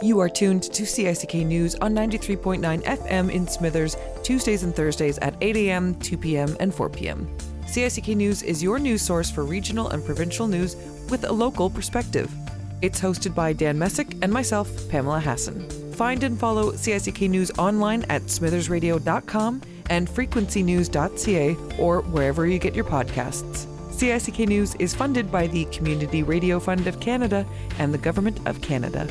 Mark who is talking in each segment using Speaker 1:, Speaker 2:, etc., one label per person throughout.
Speaker 1: You are tuned to CICK News on 93.9 FM in Smithers, Tuesdays and Thursdays at 8 a.m., 2 p.m., and 4 p.m. CICK News is your news source for regional and provincial news with a local perspective. It's hosted by Dan Messick and myself, Pamela Hassan. Find and follow CICK News online at smithersradio.com and frequencynews.ca or wherever you get your podcasts. CICK News is funded by the Community Radio Fund of Canada and the Government of Canada.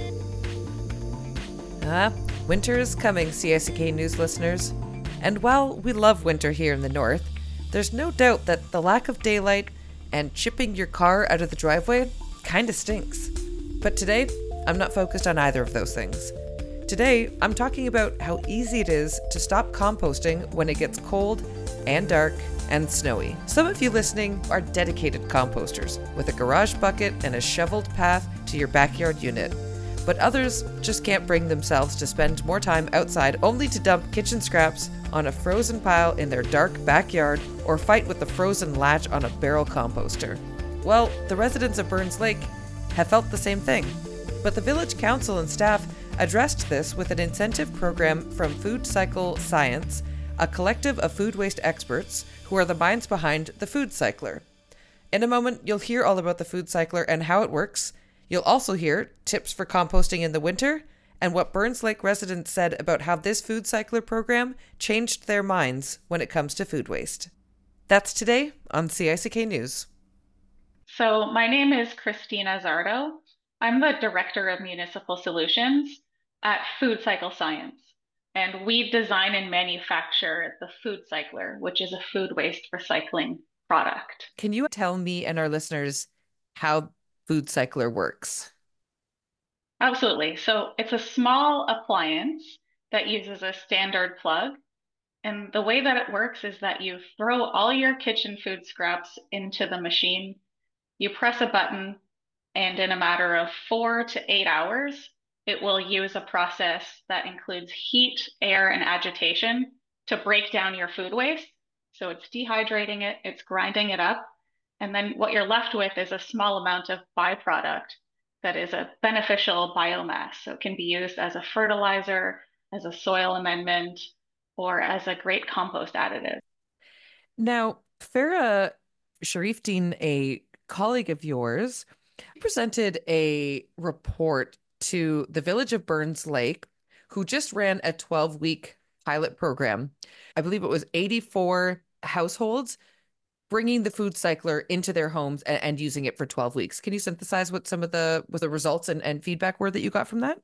Speaker 1: Winter is coming, CICK News listeners. And while we love winter here in the north, there's no doubt that the lack of daylight and chipping your car out of the driveway kinda stinks. But today, I'm not focused on either of those things. Today, I'm talking about how easy it is to stop composting when it gets cold and dark and snowy. Some of you listening are dedicated composters with a garage bucket and a shoveled path to your backyard unit. But others just can't bring themselves to spend more time outside only to dump kitchen scraps on a frozen pile in their dark backyard or fight with the frozen latch on a barrel composter. Well, the residents of Burns Lake have felt the same thing. But the village council and staff addressed this with an incentive program from Food Cycle Science, a collective of food waste experts who are the minds behind the Food Cycler. In a moment, you'll hear all about the Food Cycler and how it works. You'll also hear tips for composting in the winter and what Burns Lake residents said about how this Food Cycler program changed their minds when it comes to food waste. That's today on CICK News.
Speaker 2: So my name is Christina Zardo. I'm the Director of Municipal Solutions at Food Cycle Science, and we design and manufacture the Food Cycler, which is a food waste recycling product.
Speaker 1: Can you tell me and our listeners how Food Cycler works?
Speaker 2: Absolutely. So it's a small appliance that uses a standard plug. And the way that it works is that you throw all your kitchen food scraps into the machine, you press a button, and in a matter of 4 to 8 hours, it will use a process that includes heat, air, and agitation to break down your food waste. So it's dehydrating it, it's grinding it up, and then what you're left with is a small amount of byproduct that is a beneficial biomass. So it can be used as a fertilizer, as a soil amendment, or as a great compost additive.
Speaker 1: Now, Farah Sharifdeen, a colleague of yours, presented a report to the village of Burns Lake, who just ran a 12-week pilot program. I believe it was 84 households bringing the Food Cycler into their homes and using it for 12 weeks. Can you synthesize what some of the results and feedback were that you got from that?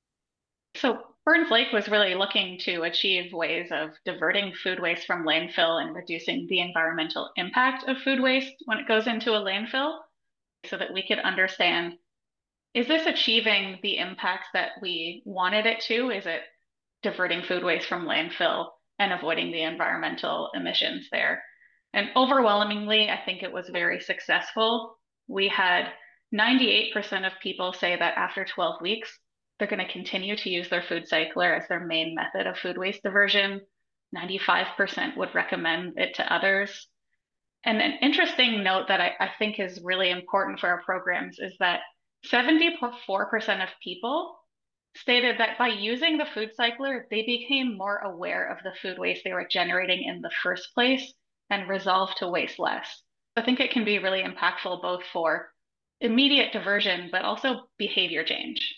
Speaker 2: So Burns Lake was really looking to achieve ways of diverting food waste from landfill and reducing the environmental impact of food waste when it goes into a landfill so that we could understand, is this achieving the impacts that we wanted it to? Is it diverting food waste from landfill and avoiding the environmental emissions there? And overwhelmingly, I think it was very successful. We had 98% of people say that after 12 weeks, they're going to continue to use their food cycler as their main method of food waste diversion. 95% would recommend it to others. And an interesting note that I think is really important for our programs is that 74% of people stated that by using the food cycler, they became more aware of the food waste they were generating in the first place and resolved to waste less. I think it can be really impactful both for immediate diversion, but also behavior change.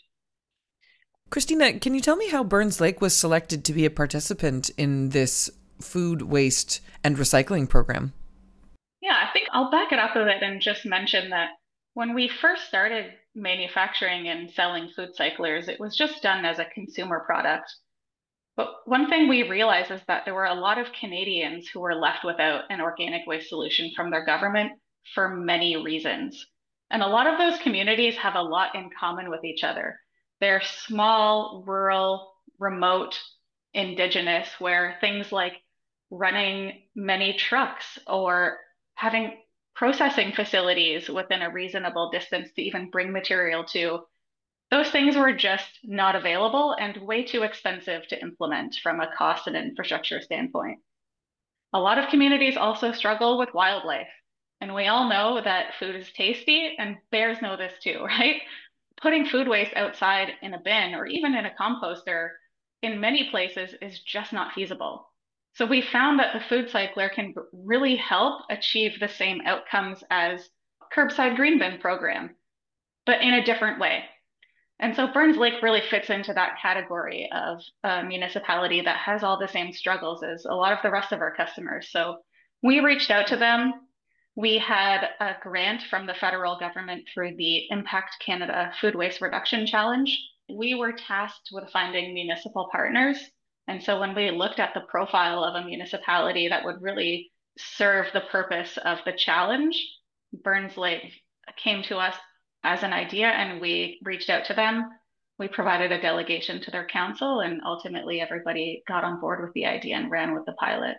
Speaker 1: Christina, can you tell me how Burns Lake was selected to be a participant in this food waste and recycling program?
Speaker 2: Yeah, I think I'll back it up a bit and just mention that when we first started manufacturing and selling food cyclers, it was just done as a consumer product. But one thing we realized is that there were a lot of Canadians who were left without an organic waste solution from their government for many reasons. And a lot of those communities have a lot in common with each other. They're small, rural, remote, indigenous, where things like running many trucks or having processing facilities within a reasonable distance to even bring material to, those things were just not available and way too expensive to implement from a cost and infrastructure standpoint. A lot of communities also struggle with wildlife. And we all know that food is tasty, and bears know this too, right? putting food waste outside in a bin or even in a composter in many places is just not feasible. So we found that the food cycler can really help achieve the same outcomes as curbside green bin program, but in a different way. And so Burns Lake really fits into that category of a municipality that has all the same struggles as a lot of the rest of our customers. So we reached out to them. We had a grant from the federal government through the Impact Canada Food Waste Reduction Challenge. We were tasked with finding municipal partners. And so when we looked at the profile of a municipality that would really serve the purpose of the challenge, Burns Lake came to us as an idea and we reached out to them. We provided a delegation to their council and ultimately everybody got on board with the idea and ran with the pilot.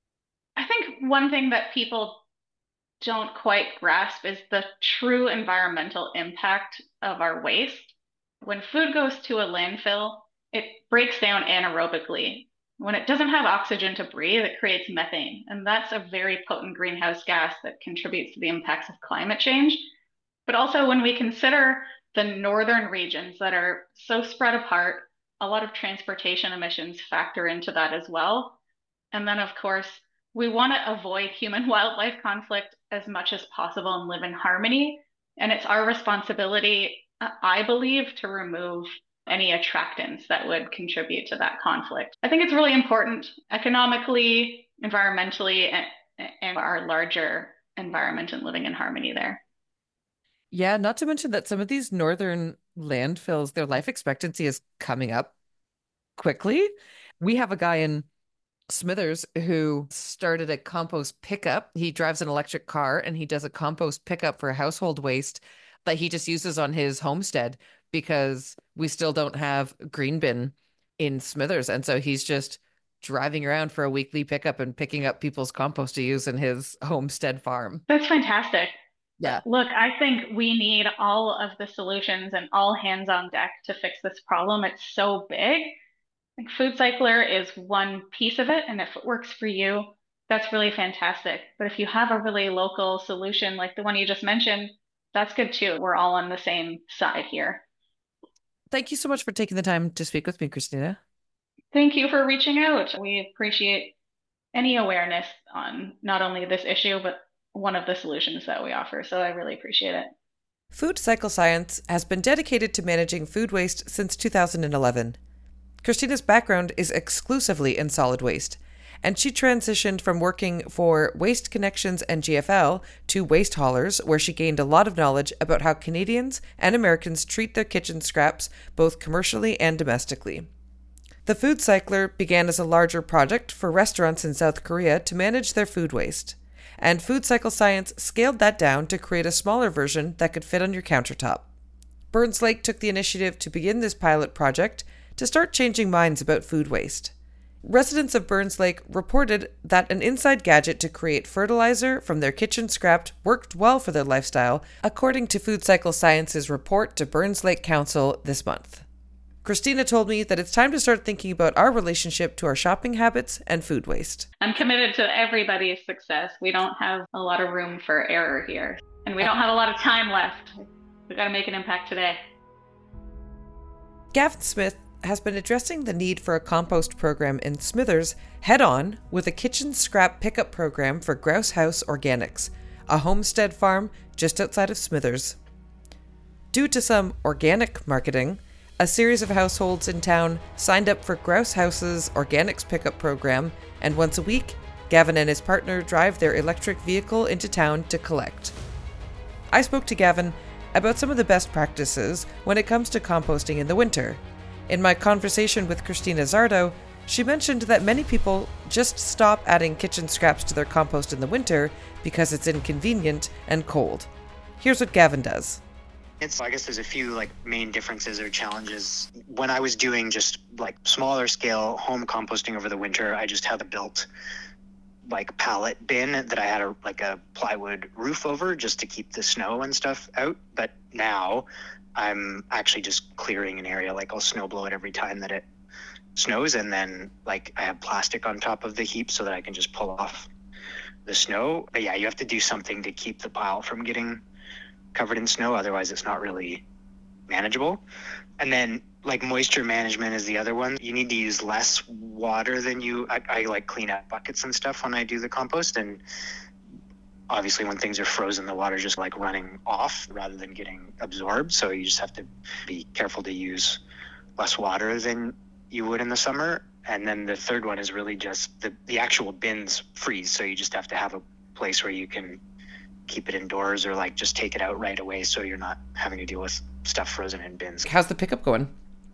Speaker 2: I think one thing that people don't quite grasp is the true environmental impact of our waste. When food goes to a landfill, it breaks down anaerobically. When it doesn't have oxygen to breathe, it creates methane, and that's a very potent greenhouse gas that contributes to the impacts of climate change. But also, when we consider the northern regions that are so spread apart, a lot of transportation emissions factor into that as well. And then, of course, we want to avoid human wildlife conflict as much as possible and live in harmony. And it's our responsibility, I believe, to remove any attractants that would contribute to that conflict. I think it's really important economically, environmentally, and our larger environment and living in harmony there.
Speaker 1: Yeah, not to mention that some of these northern landfills, their life expectancy is coming up quickly. We have a guy in Smithers who started a compost pickup. He drives an electric car and he does a compost pickup for household waste that he just uses on his homestead because we still don't have green bin in Smithers. And so he's just driving around for a weekly pickup and picking up people's compost to use in his homestead farm.
Speaker 2: That's fantastic.
Speaker 1: Yeah.
Speaker 2: Look, I think we need all of the solutions and all hands on deck to fix this problem. It's so big. Like Food Cycler is one piece of it, and if it works for you, that's really fantastic. But if you have a really local solution like the one you just mentioned, that's good too. We're all on the same side here.
Speaker 1: Thank you so much for taking the time to speak with me, Christina.
Speaker 2: Thank you for reaching out. We appreciate any awareness on not only this issue, but one of the solutions that we offer. So I really appreciate it.
Speaker 1: Food Cycle Science has been dedicated to managing food waste since 2011. Christina's background is exclusively in solid waste, and she transitioned from working for Waste Connections and GFL to Waste Haulers, where she gained a lot of knowledge about how Canadians and Americans treat their kitchen scraps, both commercially and domestically. The Food Cycler began as a larger project for restaurants in South Korea to manage their food waste, and Food Cycle Science scaled that down to create a smaller version that could fit on your countertop. Burns Lake took the initiative to begin this pilot project to start changing minds about food waste. Residents of Burns Lake reported that an inside gadget to create fertilizer from their kitchen scrap worked well for their lifestyle, according to Food Cycle Science's report to Burns Lake Council this month. Christina told me that it's time to start thinking about our relationship to our shopping habits and food waste.
Speaker 2: I'm committed to everybody's success. We don't have a lot of room for error here, and we don't have a lot of time left. We've got to make an impact today.
Speaker 1: Gavin Smith has been addressing the need for a compost program in Smithers head-on with a kitchen scrap pickup program for Grouse House Organics, a homestead farm just outside of Smithers. Due to some organic marketing, a series of households in town signed up for Grouse House's Organics pickup program, and once a week, Gavin and his partner drive their electric vehicle into town to collect. I spoke to Gavin about some of the best practices when it comes to composting in the winter. In my conversation with Christina Zardo, she mentioned that many people just stop adding kitchen scraps to their compost in the winter because it's inconvenient and cold. Here's what Gavin does.
Speaker 3: I guess there's a few main differences or challenges. When I was doing just smaller scale home composting over the winter, I just had a built pallet bin that I had a plywood roof over just to keep the snow and stuff out. But now I'm actually just clearing an area. I'll snow blow it every time that it snows, and then I have plastic on top of the heap so that I can just pull off the snow. But yeah, you have to do something to keep the pile from getting covered in snow. Otherwise, it's not really manageable. And then like moisture management is the other one. You need to use less water than I like clean out buckets and stuff when I do the compost. And obviously when things are frozen, the water's just like running off rather than getting absorbed. So you just have to be careful to use less water than you would in the summer. And then the third one is really just the actual bins freeze. So you just have to have a place where you can keep it indoors or like just take it out right away so you're not having to deal with stuff frozen in bins.
Speaker 1: How's the pickup going?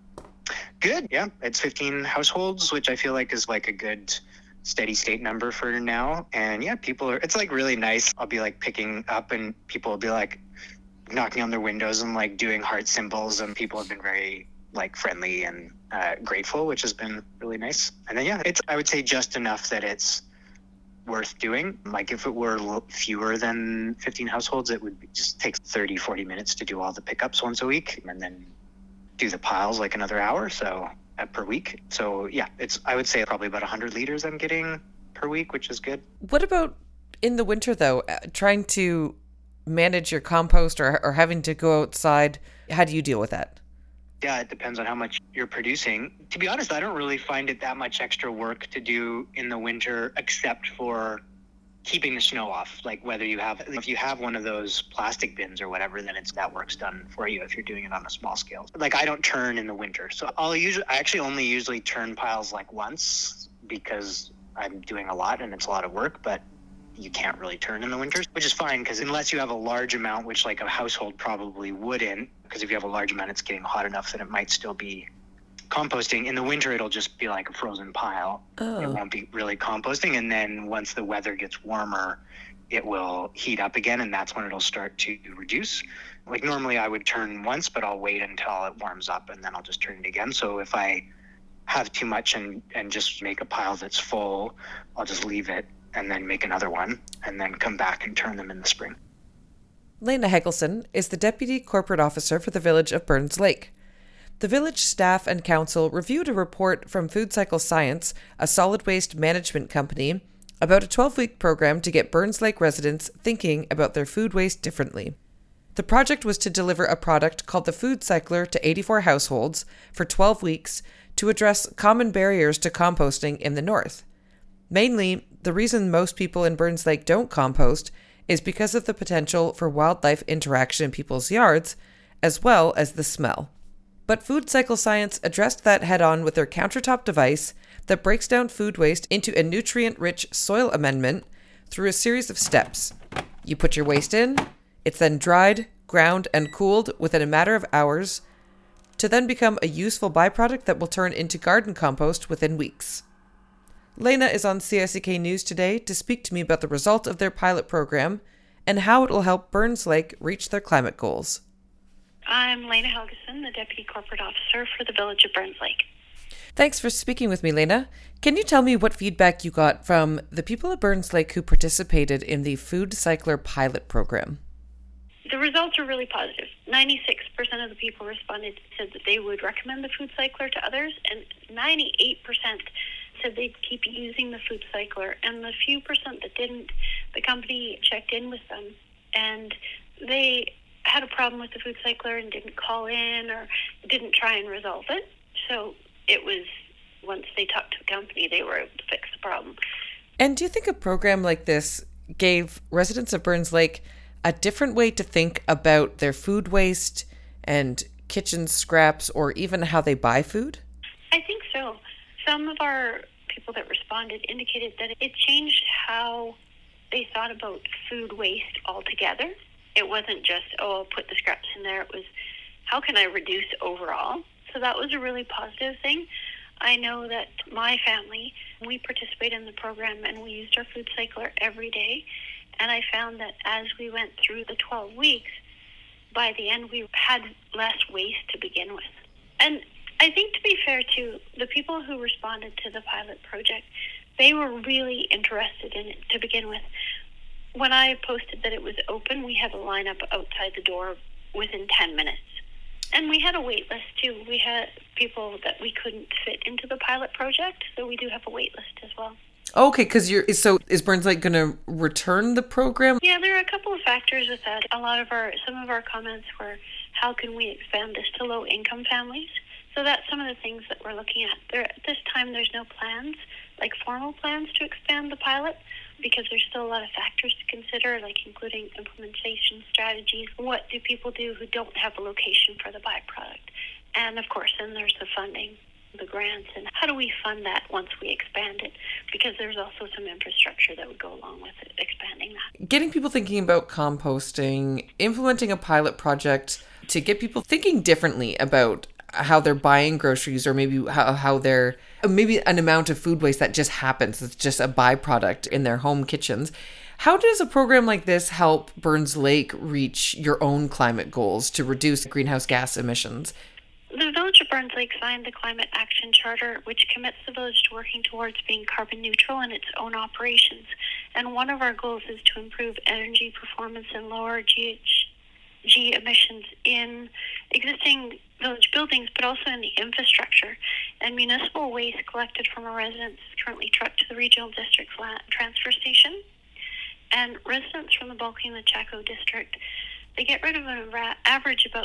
Speaker 3: Good, yeah. It's 15 households, which I feel like is like a good steady state number for now. And yeah, it's like really nice. I'll be like picking up and people will be like knocking on their windows and like doing heart symbols, and people have been very like friendly and grateful, which has been really nice. And then yeah, I would say just enough that it's worth doing. Like if it were fewer than 15 households, it would just take 30-40 minutes to do all the pickups once a week and then do the piles like another hour per week. So yeah, I would say probably about 100 liters I'm getting per week, which is good.
Speaker 1: What about in the winter though, trying to manage your compost or having to go outside? How do you deal with that?
Speaker 3: Yeah, it depends on how much you're producing. To be honest, I don't really find it that much extra work to do in the winter, except for keeping the snow off. Like if you have one of those plastic bins or whatever, then that work's done for you if you're doing it on a small scale. Like I don't turn in the winter. So I actually only usually turn piles like once because I'm doing a lot and it's a lot of work, but you can't really turn in the winters, which is fine because unless you have a large amount, which like a household probably wouldn't, because if you have a large amount, it's getting hot enough that it might still be composting. In the winter, it'll just be like a frozen pile. It won't be really composting. And then once the weather gets warmer, it will heat up again, and that's when it'll start to reduce. Like normally I would turn once, but I'll wait until it warms up and then I'll just turn it again. So if I have too much and just make a pile that's full, I'll just leave it and then make another one and then come back and turn them in the spring.
Speaker 1: Lena Hegelson is the Deputy Corporate Officer for the Village of Burns Lake. The village staff and council reviewed a report from Food Cycle Science, a solid waste management company, about a 12-week program to get Burns Lake residents thinking about their food waste differently. The project was to deliver a product called the Food Cycler to 84 households for 12 weeks to address common barriers to composting in the north. Mainly, the reason most people in Burns Lake don't compost is because of the potential for wildlife interaction in people's yards, as well as the smell. But Food Cycle Science addressed that head-on with their countertop device that breaks down food waste into a nutrient-rich soil amendment through a series of steps. You put your waste in, it's then dried, ground, and cooled within a matter of hours to then become a useful byproduct that will turn into garden compost within weeks. Lena is on CSEK News today to speak to me about the result of their pilot program and how it will help Burns Lake reach their climate goals.
Speaker 4: I'm Lena Helgeson, the Deputy Corporate Officer for the Village of Burns Lake.
Speaker 1: Thanks for speaking with me, Lena. Can you tell me what feedback you got from the people of Burns Lake who participated in the Food Cycler pilot program?
Speaker 4: The results are really positive. 96% of the people responded said that they would recommend the Food Cycler to others, and 98% said they'd keep using the Food Cycler. And the few percent that didn't, the company checked in with them, and they had a problem with the Food Cycler and didn't call in or didn't try and resolve it. So it was, once they talked to the company, they were able to fix the problem.
Speaker 1: And do you think a program like this gave residents of Burns Lake a different way to think about their food waste and kitchen scraps, or even how they buy food?
Speaker 4: I think so. Some of our people that responded indicated that it changed how they thought about food waste altogether. It wasn't just, I'll put the scraps in there. It was, how can I reduce overall? So that was a really positive thing. I know that my family, we participate in the program and we used our Food Cycler every day. And I found that as we went through the 12 weeks, by the end we had less waste to begin with. And I think, to be fair to the people who responded to the pilot project, they were really interested in it to begin with. When I posted that it was open, we had a lineup outside the door within 10 minutes. And we had a wait list too. We had people that we couldn't fit into the pilot project, so we do have a wait list as well.
Speaker 1: Okay, because is Burns Lake going to return the program?
Speaker 4: Yeah, there are a couple of factors with that. Some of our comments were, how can we expand this to low-income families? So that's some of the things that we're looking at. At this time, there's no plans, like formal plans to expand the pilot, because there's still a lot of factors to consider, like including implementation strategies. What do people do who don't have a location for the byproduct? And of course, then there's the funding, the grants, and how do we fund that once we expand it? Because there's also some infrastructure that would go along with it, expanding that.
Speaker 1: Getting people thinking about composting, implementing a pilot project to get people thinking differently about how they're buying groceries, or maybe how they're, maybe an amount of food waste that just happens. It's just a byproduct in their home kitchens. How does a program like this help Burns Lake reach your own climate goals to reduce greenhouse gas emissions?
Speaker 4: The Village of Burns Lake signed the Climate Action Charter, which commits the village to working towards being carbon neutral in its own operations. And one of our goals is to improve energy performance and lower GHG emissions in existing village buildings, but also in the infrastructure. And municipal waste collected from a residence is currently trucked to the regional district's transfer station. And residents from the Bulkley and the Chaco district, they get rid of an average about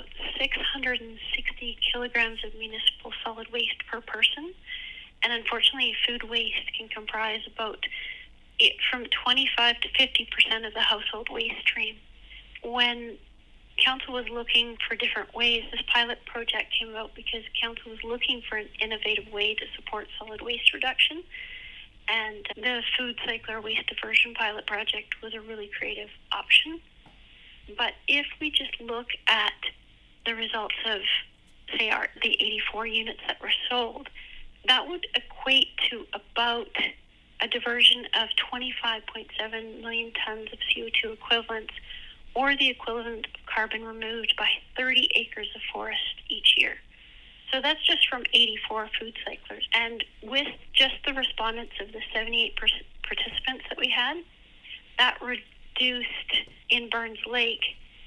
Speaker 4: 660 kilograms of municipal solid waste per person. And unfortunately, food waste can comprise from 25 to 50% of the household waste stream. When Council was looking for different ways, this pilot project came about because Council was looking for an innovative way to support solid waste reduction. And the Food Cycler Waste Diversion Pilot Project was a really creative option. But if we just look at the results of, say, the 84 units that were sold, that would equate to about a diversion of 25.7 million tons of CO2 equivalents, or the equivalent of carbon removed by 30 acres of forest each year. So that's just from 84 food cyclers. And with just the respondents of the 78 participants that we had, that reduced in Burns Lake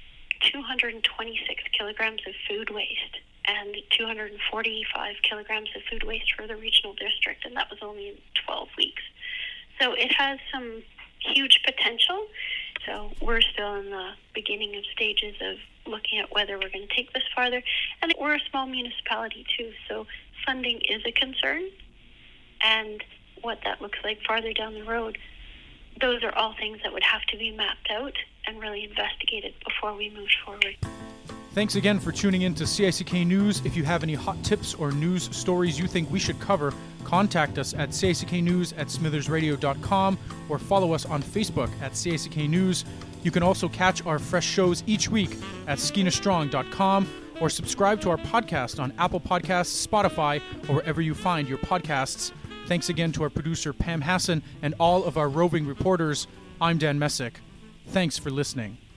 Speaker 4: 226 kilograms of food waste and 245 kilograms of food waste for the regional district, and that was only in 12 weeks. So it has some huge potential. So we're still in the beginning of stages of looking at whether we're going to take this farther. And we're a small municipality too, so funding is a concern. And what that looks like farther down the road, those are all things that would have to be mapped out and really investigated before we move forward.
Speaker 5: Thanks again for tuning in to CICK News. If you have any hot tips or news stories you think we should cover, contact us at cicknews@smithersradio.com or follow us on Facebook at CICK News. You can also catch our fresh shows each week at skinastrong.com or subscribe to our podcast on Apple Podcasts, Spotify, or wherever you find your podcasts. Thanks again to our producer Pam Hassan and all of our roving reporters. I'm Dan Messick. Thanks for listening.